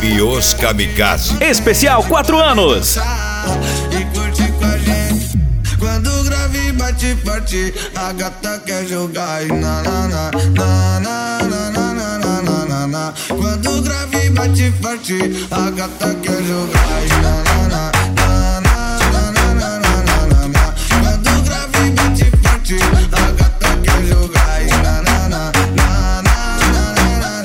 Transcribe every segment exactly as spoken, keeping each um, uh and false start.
Equipe Os Kamikaze. Especial quatro anos. E curte com a gente. Quando o grave bate forte, a gata quer jogar e na na na na na na na na na na na. Quando o grave bate forte, a gata quer jogar e na na na na na na na na na na. Quando o grave bate forte, a gata quer jogar e na na na na na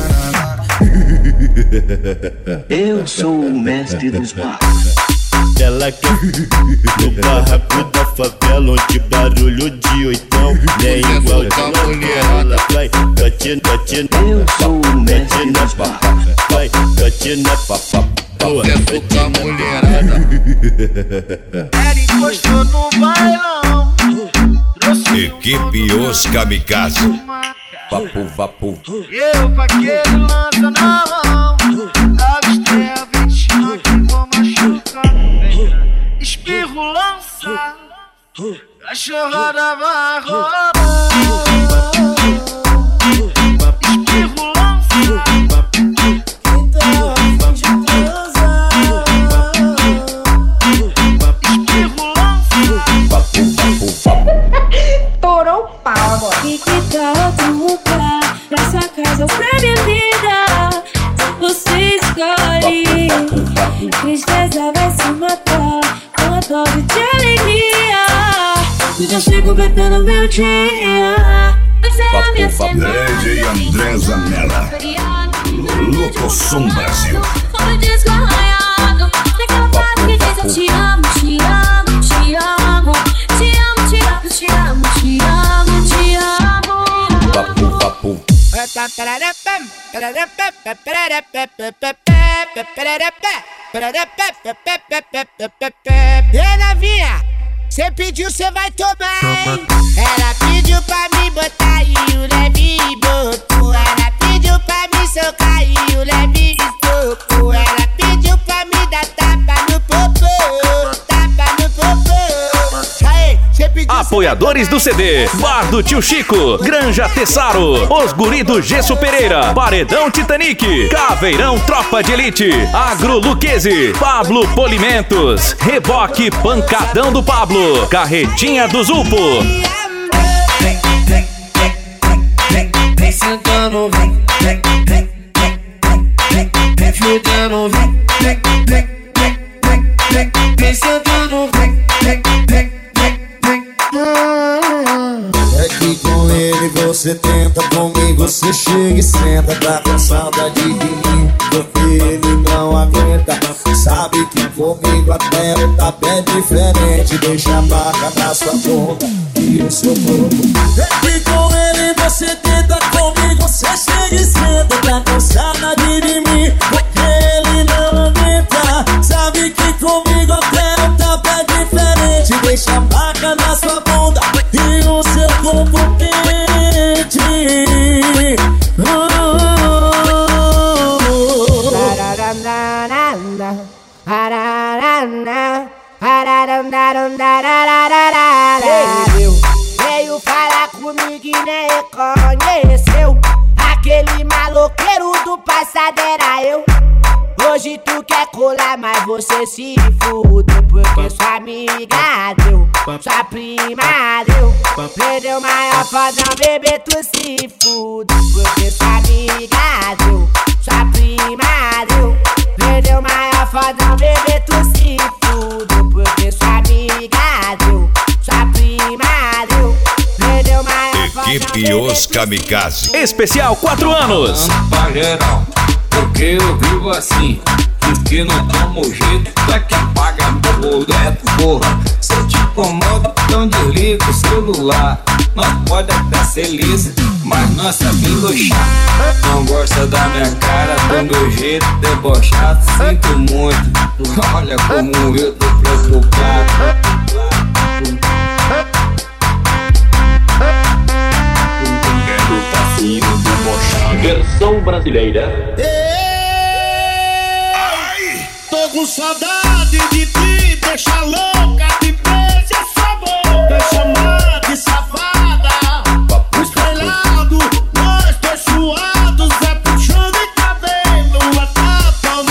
na na na. Eu sou o mestre dos barcos. Ela quer no barraco da favela, onde barulho de oitão nem igual de mulherada. Vai, bate, bate, eu sou o mestre dos barcos. vai, bate na papá. Quer tocar mulherada. Ela encostou no bailão. Equipe Os Kamikaze. Vapo, vapo. Eu com aquele lança na mão. Avistei a vítima que vou machucar. Espirro lança, cachorrada vai rolar. Espirro lança, então de transar. Espirro lança, Vapo, vapo, vapo. Estourou o pau agora. E que tal outro lugar? Nessa casa pra minha vida você escolhe. Tristeza vai se matar com a dose de alegria. Eu já chego cantando meu dia. Você é a minha semana. D J André Zanella. Louco Som Brasil. Como disco arranhado. Naquela parte que diz eu te amo, te amo, te amo. Te amo, te amo, te amo, te amo, te amo. Vapo, vapo. Ei, novinha, cê pediu, cê vai tomar, hein? Ela pediu pra mim botar e o leve botou. Ela pediu pra mim socar e o leve tocou. Ela pediu pra mim dar tapa no popô, tapa no popô. Aí, cê pediu. Apoiadores do C D: Bar do Tio Chico, Granja Tessaro, Os Guri do Gesso Pereira, Paredão Titanic, Caveirão Tropa de Elite, Agro Luquezzi, Pablo Polimentos, Reboque Pancadão do Pablo, Carretinha do Zupo. Vem, vem, vem, vem, vem, vem sentando, vem, vem, vem, vem, vem, vem, vem fudendo, vem, vem, vem, vem, vem, vem, vem sentando, vem, vem, vem, vem, vem. É que com ele você tenta, comigo você chega e senta. Tá com saudade de mim, porque ele não aguenta. Sabe que comigo até o tapa é diferente. Deixa a marca na sua bunda e o seu corpo. É que com ele você tenta, comigo você chega e senta. Tá com saudade de mim, porque ele não aguenta. Sabe que comigo até o tapa é diferente. Deixa a marca na sua bunda e o seu corpo quente. Veio, veio falar comigo e nem reconheceu. Aquele maloqueiro do passado era eu. Hoje tu quer colar, mas você se fudeu. Porque sua amiga deu, sua prima deu. Perdeu maior fodão, bebê, tu se fudeu. Porque sua amiga deu, sua prima deu. Perdeu maior fodão, bebê, tu se fudeu. Porque sua amiga deu, sua prima deu. Perdeu maior fodão, Equipe Os Kamikaze. Especial quatro anos. Pra geral, porque eu vivo assim. Porque não tomo jeito, daqui apaga meu boleto, porra. Se eu te incomodo, então desliga o celular. Nós pode até ser lisa, mas nós sabemos gostar. Não gosta da minha cara, do meu jeito debochado. Sinto muito, olha como eu tô preocupado. Do passinho debochado. Versão brasileira. Tô com saudade de ti, deixa louca, te beija essa boca, chama de safada. Espelhado, nós dois suados, é puxando em cabelo, a tapa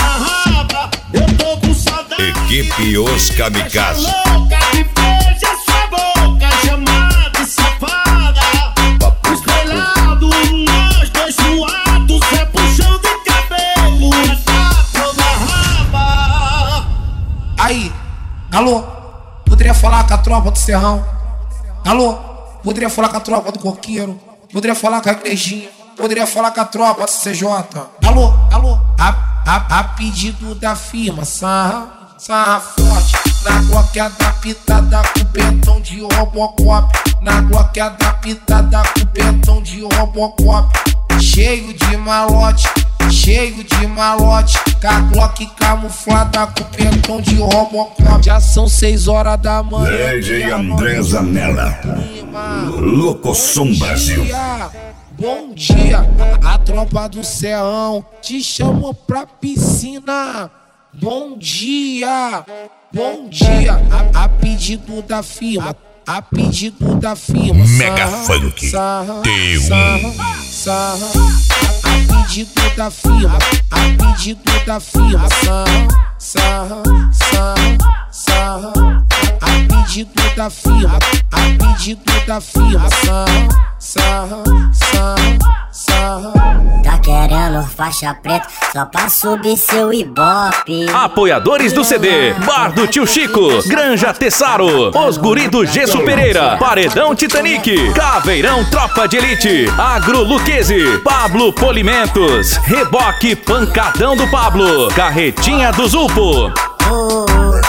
kamikaze. Louca que beija sua boca, chamada e safada. Espelhado, nós dois suados, é puxão de cabelo, é tapa na raba. Aí, alô, poderia falar com a tropa do Serrão? Alô, poderia falar com a tropa do Coqueiro? Poderia falar com a Igrejinha? Poderia falar com a tropa do C J? Alô, alô, a, a, a pedido da firma, sarra, sarra forte. Na Glock adaptada com pentão de Robocop. Na Glock adaptada com pentão de Robocop. Cheio de malote, cheio de malote. Com a Glock camuflada com pentão de Robocop. Já são seis horas da manhã. D J André Zanella, Locosom Brasil. Bom dia, a tropa do Serrão te chamou pra piscina. Bom dia, bom dia, a, a pedido da firma, a pedido da firma. Mega Funk T um. Sarra, a, a pedido da firma, a pedido da firma. Sarra, sarra, sarra, a pedido da firma, a pedido da firma. Sarra, sarra, sarra. Tá querendo faixa preta só pra subir seu ibope. Apoiadores do C D: Bar do Tio Chico, Granja Tessaro, Os Guri do Gesso Pereira, Paredão Titanic, Caveirão Tropa de Elite, Agro Luquezzi, Pablo Polimentos, Reboque Pancadão do Pablo, Carretinha do Zulpo. Oh,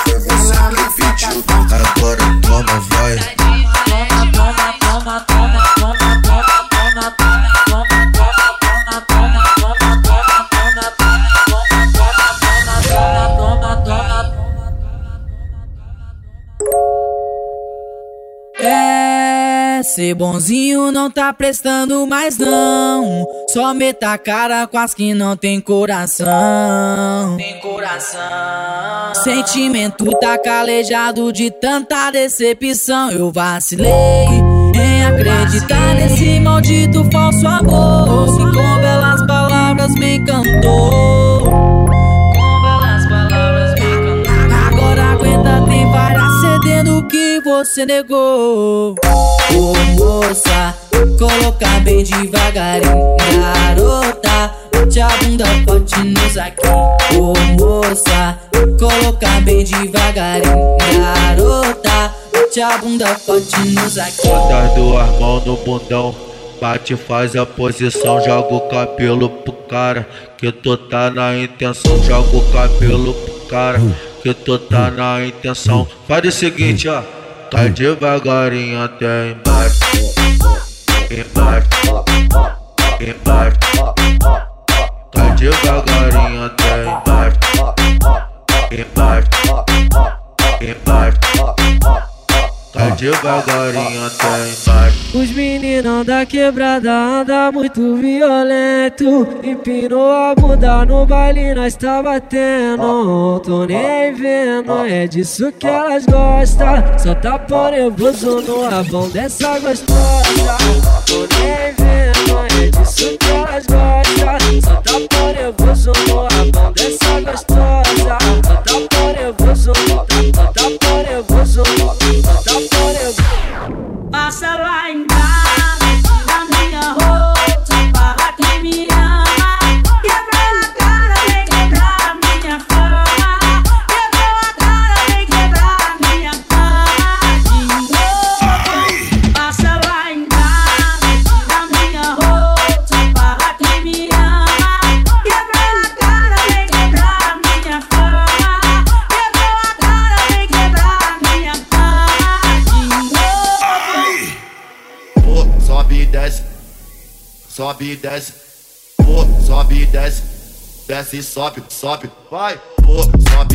agora toma, vai. Toma, toma, toma, toma, toma, toma, toma, toma, toma, toma, toma, toma, toma. É, ser bonzinho não tá prestando mais não. Só meta a cara com as que não tem coração. Tem coração. Sentimento tá calejado de tanta decepção. Eu vacilei em acreditar nesse maldito falso amor que com belas palavras me encantou. Com belas palavras me encantou. Agora aguenta, tem várias cedendo que você negou. Ô moça, coloca bem devagarinho. Garota, bote a bunda forte no saquinho. Ô moça, coloca bem devagarinho. Garota, bote a bunda forte no saquinho. Bota as duas mãos no bundão, bate, faz a posição, joga o cabelo pro cara, que tu tá na intenção. Joga o cabelo pro cara, que tu tá na intenção. Faz o seguinte, ó, cai devagarinho até embaixo, embaixo, embaixo. Cai devagarinho até embaixo, embaixo, embaixo. Cai devagarinho até embaixo. Os meninos da quebrada andam muito violento. Empinou a bunda no baile, nós tá batendo. Tô nem vendo, é disso que elas gostam. Só tá por nervoso no rabão dessa gostosa. Tô nem vendo, é disso que elas gostam. Só tá por nervoso no rabão dessa gostosa. Só tá por nervoso, só tá por nervoso, só tá por nervoso. Passa lá em casa, tira minha roupa, barra quem me ama. Quebra a cara, vem quebrar minha fama. Quebra a cara, vem quebrar minha fama. De novo. Passa lá em casa, tira minha roupa, barra quem me ama. Quebra a cara, vem quebrar minha fama. Quebra a cara, vem quebrar minha fama. De novo. Pô, sobe e desce, sobe e desce, pô, sobe e desce, desce e sobe, sobe, vai, pô, sobe